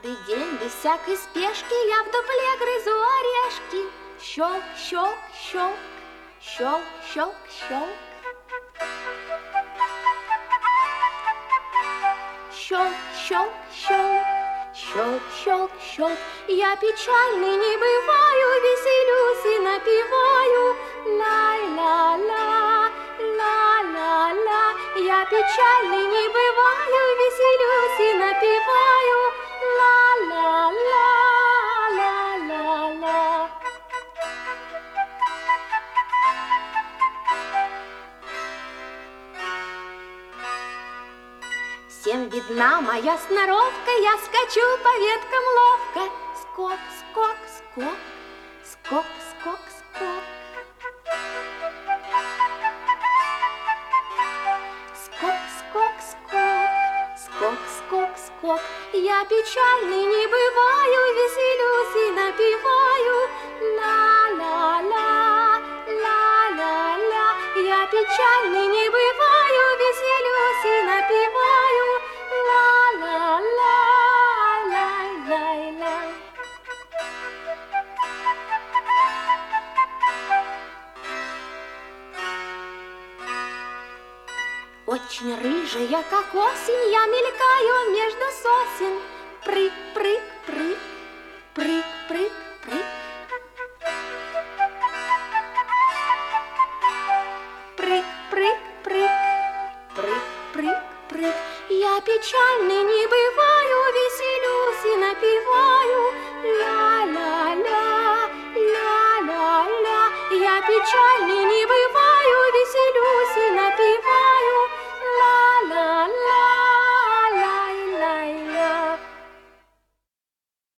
Каждый день без всякой спешки я в дупле грызу орешки. Щелк, щелк, щелк, щелк, щелк, щелк. Щелк, щелк, щелк, щелк, щелк, щелк. Я печальный не бываю, веселюсь и напеваю. Ла-ла-ла, ла-ла-ла. Я печальный не бываю, веселюсь и напеваю. Ла-ла-ла, ла-ла-ла. Всем видна моя сноровка, я скачу по веткам ловко. Скок, скок, скок, скок, скок, скок. Скок, скок, скок, скок, скок, скок. Я печальный не бываю, веселюсь и напеваю. Ла-ла-ла, ла-ла-ла. Я печальный не бываю, веселюсь и напеваю. Ла-ла-ла, лай-лай-лай. Очень рыжая, как осень, я мелькаю между сосен. Прыг, прыг, прыг, прыг, прыг, прыг. Прыг, прыг, прыг, прыг, прыг, прыг. Я печальный не бываю, веселюсь и напеваю. Ла-ла-ла, ла-ла-ла. Я печальный не бываю.